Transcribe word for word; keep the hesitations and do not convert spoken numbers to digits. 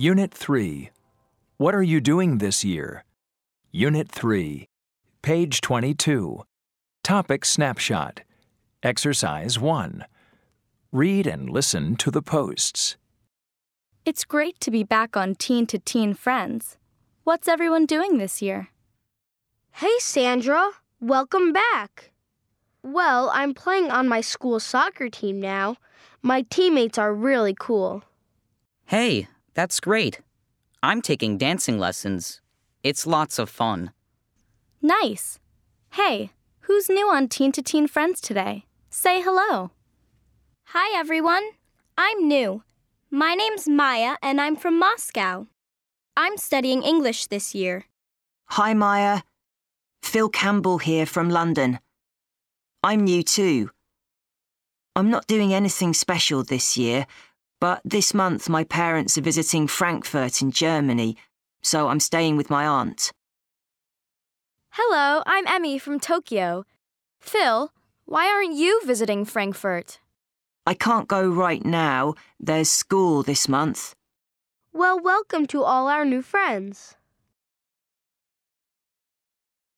Unit three. What are you doing this year? Unit three. Page twenty-two. Topic Snapshot. Exercise one. Read and listen to the posts. It's great to be back on Teen to Teen Friends. What's everyone doing this year? Hey, Sandra. Welcome back. Well, I'm playing on my school soccer team now. My teammates are really cool. Hey, that's great. I'm taking dancing lessons. It's lots of fun. Nice. Hey, who's new on Teen to Teen Friends today? Say hello. Hi, everyone. I'm new. My name's Maya, and I'm from Moscow. I'm studying English this year. Hi, Maya. Phil Campbell here from London. I'm new too. I'm not doing anything special this year, but this month my parents are visiting Frankfurt in Germany, so I'm staying with my aunt. Hello, I'm Emmy from Tokyo. Phil, why aren't you visiting Frankfurt? I can't go right now. There's school this month. Well, welcome to all our new friends.